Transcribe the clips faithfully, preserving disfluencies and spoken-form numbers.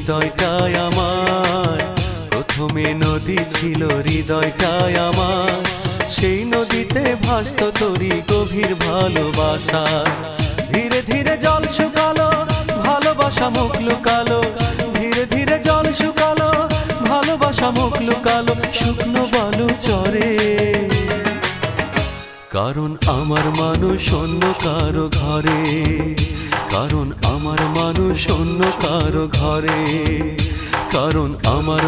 হৃদয়টাই আমার, প্রথমে নদী ছিল হৃদয়টাই আমার, সেই নদীতে ভাসত তোরই গভীর ভালোবাসা। ধীরে ধীরে জল শুকালো, ভালোবাসা মুখ লুকালো, ধীরে ধীরে জল শুকালো, ভালোবাসা মুখ লুকালো শুকনো বালু চরে। কারণ আমার মানুষ অন্য কারো ঘরে, কারণ আমার মানুষ অন্য কারো ঘরে, কারণ আমার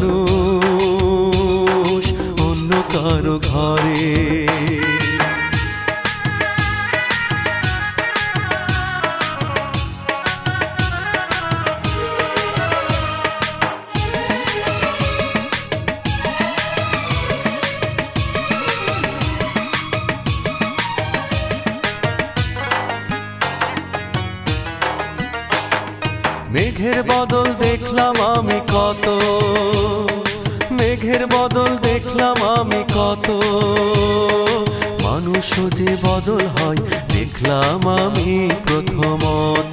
মানুষ অন্য কারো ঘরে। মেঘের বদল দেখলাম আমি কত, মেঘের বদল দেখলাম আমি কত, মানুষও যে বদল হয় দেখলাম আমি প্রথমত।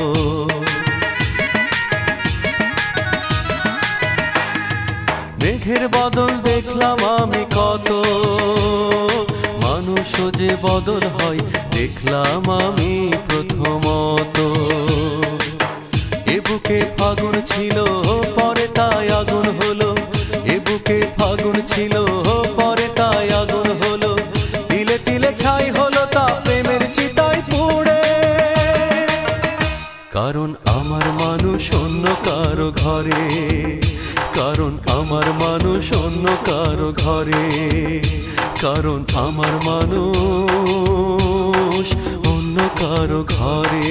মেঘের বদল দেখলাম আমি কত, মানুষও যে বদল হয় দেখলাম আমি প্রথমত। এ বুকে ফাগুন ছিল পরে তাই আগুন হলো, এ বুকে ফাগুন ছিল পরে তাই আগুন হলো, তিলে তিলে ছাই হলো তা প্রেমের চিতায় পুড়ে। কারণ আমার মানুষ অন্য কারো ঘরে, কারণ আমার মানুষ অন্য কারো ঘরে, কারণ আমার মানুষ অন্য কারো ঘরে।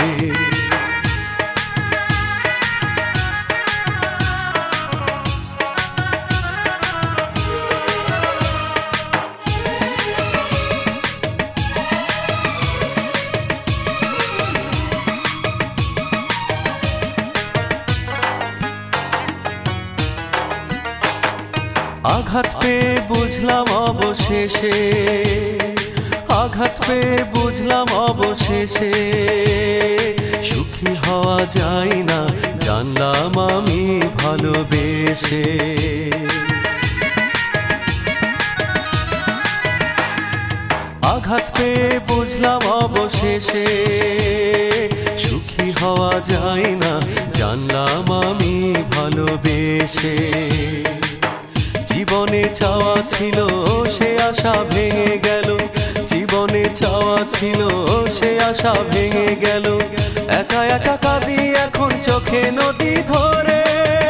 আঘাত পেয়ে বুঝলাম অবশেষে, আঘাত পেয়ে বুঝলাম অবশেষে, সুখী হওয়া যায় না জানলাম আমি ভালোবেসে। আঘাত পেয়ে বুঝলাম অবশেষে, সুখী হওয়া যায় না জানলাম আমি ভালোবেসে। জীবনে চাওয়া ছিল সে আশা ভেঙে গেল, জীবনে চাওয়া ছিল সে আশা ভেঙে গেল, একা একা কাঁদি এখন চোখে নদী ধরে।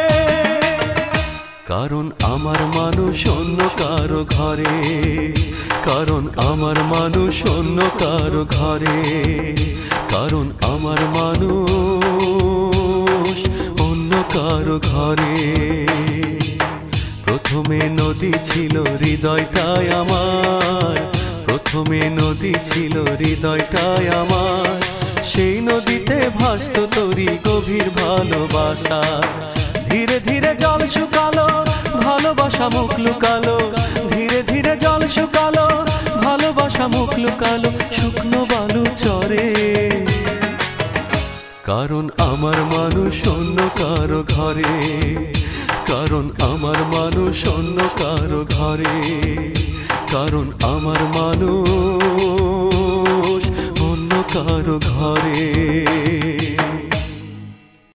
কারণ আমার মানুষ অন্য কারো ঘরে, কারণ আমার মানুষ অন্য কারো ঘরে, কারণ আমার মানুষ অন্য কারো ঘরে। প্রথমে নদী ছিল হৃদয়টাই আমার, প্রথমে নদী ছিল হৃদয়টাই আমার, সেই নদীতে ভাসত তোরই গভীর ভালোবাসা। ধীরে ধীরে জল শুকালো, ভালোবাসা মুখ লুকালো, ধীরে ধীরে জল শুকালো, ভালোবাসা মুখ লুকালো শুকনো বালু চরে। কারণ আমার মানুষ অন্য কারো ঘরে, কারণ আমার মানুষ অন্য কারো ঘরে, কারণ আমার মানুষ অন্য কারো ঘরে।